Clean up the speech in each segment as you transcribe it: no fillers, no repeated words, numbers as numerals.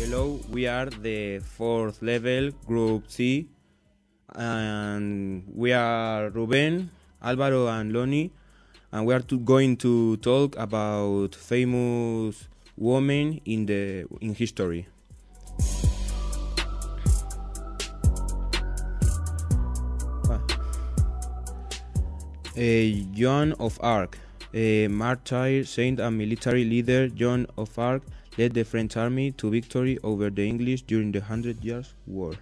Hello, we are the fourth level, Group C, and we are Ruben, Alvaro, and Loni, and we are going to talk about famous women in history. Joan of Arc, a martyr, saint, and military leader. Joan of Arc led the French army to victory over the English during the 100 Years' War.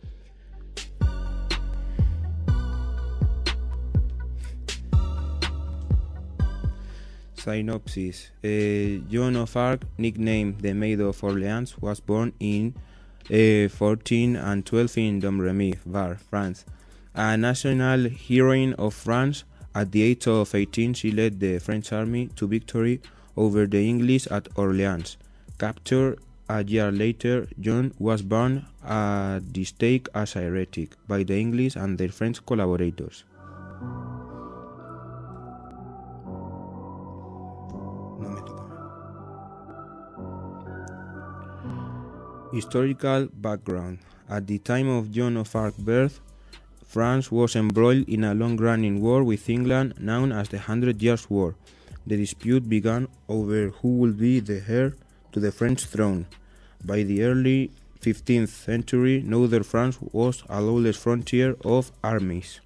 Synopsis. Joan of Arc, nicknamed the Maid of Orleans, was born in 1412 in Domremy, Var, France. A national heroine of France, at the age of 18 she led the French army to victory over the English at Orleans. Captured a year later, Joan was burned at the stake as a heretic by the English and their French collaborators. Historical background. At the time of Joan of Arc's birth, France was embroiled in a long-running war with England known as the 100 Years' War. The dispute began over who would be the heir to the French throne. By the early 15th century, northern France was a lawless frontier of armies.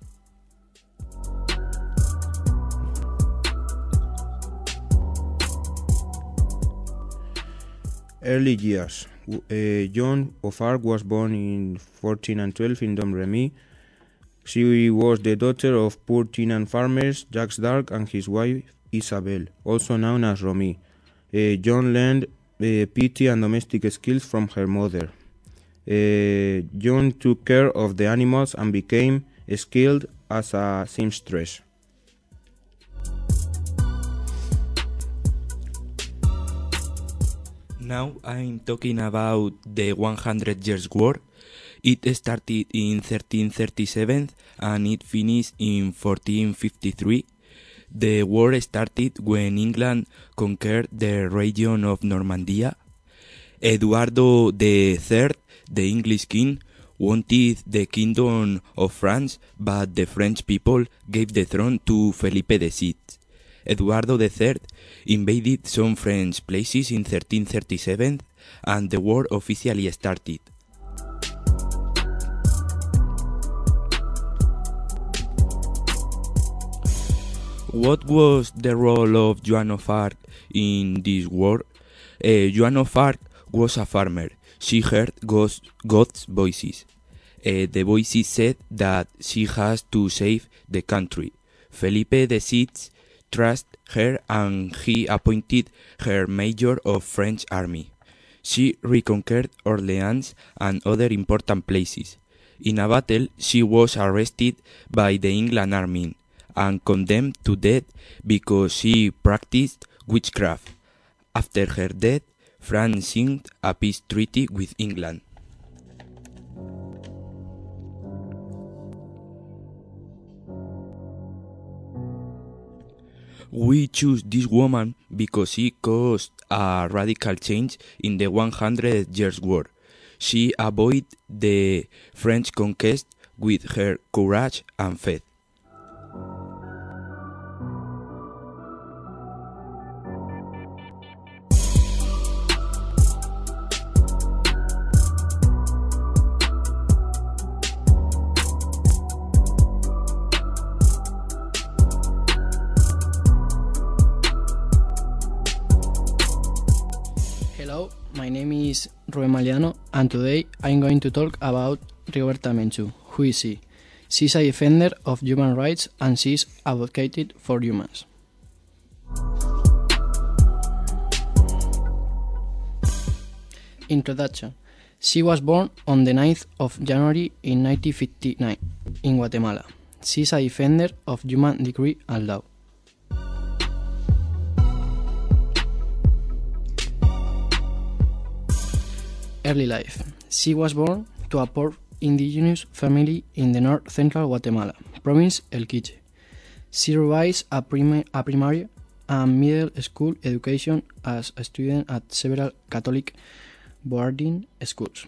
Early years. Joan of Arc was born in 1412 in Domremy. She was the daughter of poor tenant farmers Jacques d'Arc and his wife Isabel, also known as Romy. Joan learned pity and domestic skills from her mother. Joan took care of the animals and became skilled as a seamstress. Now I'm talking about the 100 Years' War. It started in 1337 and it finished in 1453. The war started when England conquered the region of Normandy. Eduardo III, the English king, wanted the kingdom of France, but the French people gave the throne to Felipe VI. Eduardo III invaded some French places in 1337 and the war officially started. What was the role of Joan of Arc in this war? Joan of Arc was a farmer. She heard God's voices. The voices said that she has to save the country. Felipe VI trusted her and he appointed her major of French army. She reconquered Orleans and other important places. In a battle, she was arrested by the England army and condemned to death because she practiced witchcraft. After her death, France signed a peace treaty with England. We choose this woman because she caused a radical change in the 100 Years' War. She avoided the French conquest with her courage and faith. Hello, my name is Ruben Maliano and today I'm going to talk about Rigoberta Menchú. Who is she? She's a defender of human rights and she's advocated for humans. Introduction. She was born on the 9th of January in 1959 in Guatemala. She's a defender of human degree and law. Early life. She was born to a poor indigenous family in the north-central Guatemala, province El Quiche. She received a primary and middle school education as a student at several Catholic boarding schools.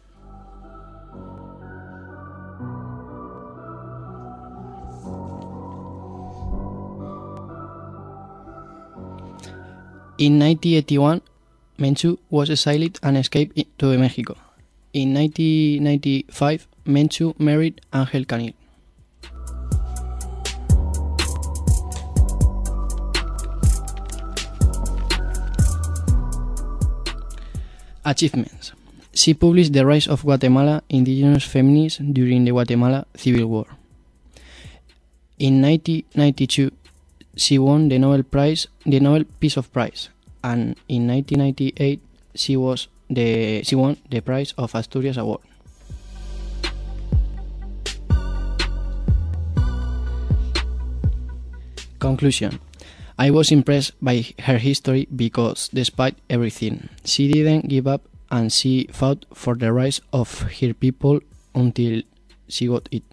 In 1981, Menchu was exiled and escaped to Mexico. In 1995, Menchu married Angel Canil. Achievements. She published The Rise of Guatemala Indigenous Feminists during the Guatemala Civil War. In 1992, she won the Nobel Peace Prize, and in 1998 she won the Prize of Asturias Award. Conclusion. I was impressed by her history because, despite everything, she didn't give up and she fought for the rights of her people until she got it.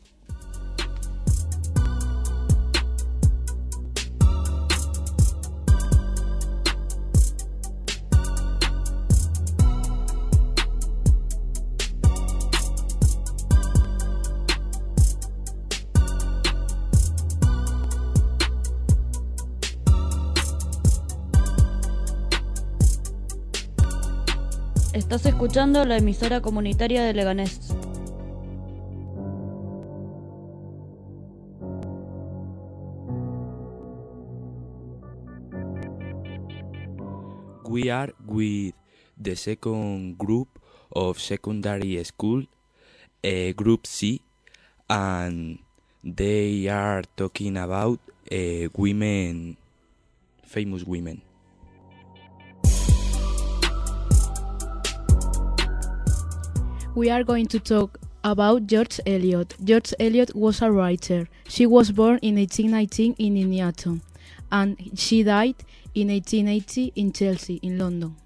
Estás escuchando la emisora comunitaria de Leganés. We are with the second group of secondary school, Group C, and they are talking about women, famous women. We are going to talk about George Eliot. George Eliot was a writer. She was born in 1819 in Nuneaton, and she died in 1880 in Chelsea, in London.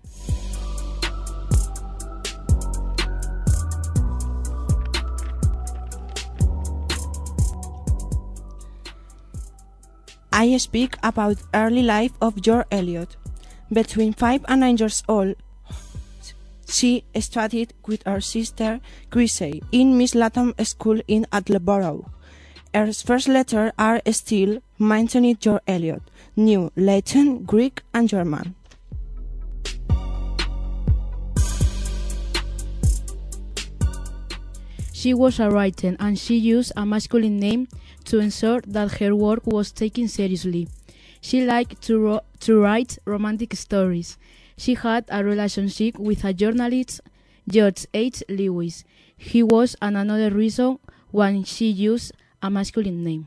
I speak about early life of George Eliot. Between 5 and 9 years old, she studied with her sister Chrissy in Miss Latham School in Attleborough. Her first letters are still mentioning George Eliot, knew Latin, Greek and German. She was a writer and she used a masculine name to ensure that her work was taken seriously. She liked to write romantic stories. She had a relationship with a journalist, George H. Lewis. He was another reason why she used a masculine name.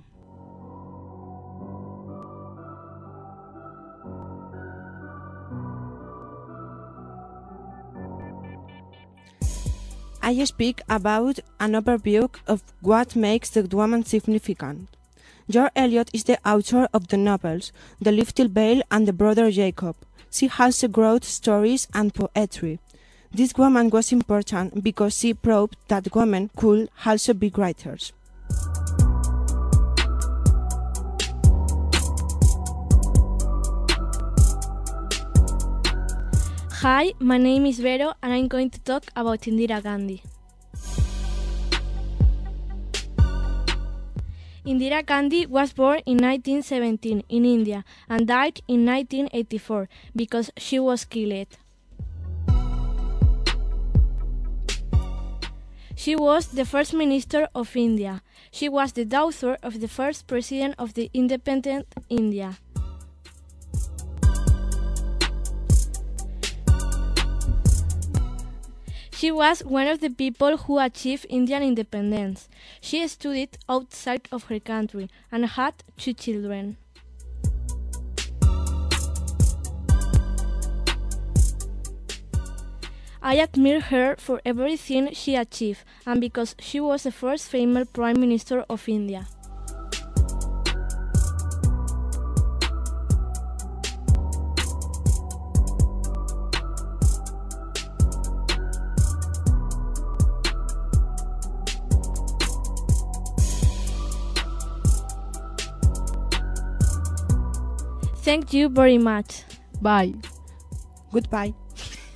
I speak about an overview of what makes the woman significant. George Eliot is the author of the novels The Little Vale and The Brother Jacob. She also wrote stories and poetry. This woman was important because she proved that women could also be writers. Hi, my name is Vero and I'm going to talk about Indira Gandhi. Indira Gandhi was born in 1917 in India and died in 1984 because she was killed. She was the first minister of India. She was the daughter of the first president of the independent India. She was one of the people who achieved Indian independence. She studied outside of her country and had 2 children. I admire her for everything she achieved and because she was the first female Prime Minister of India. Thank you very much. Bye. Goodbye.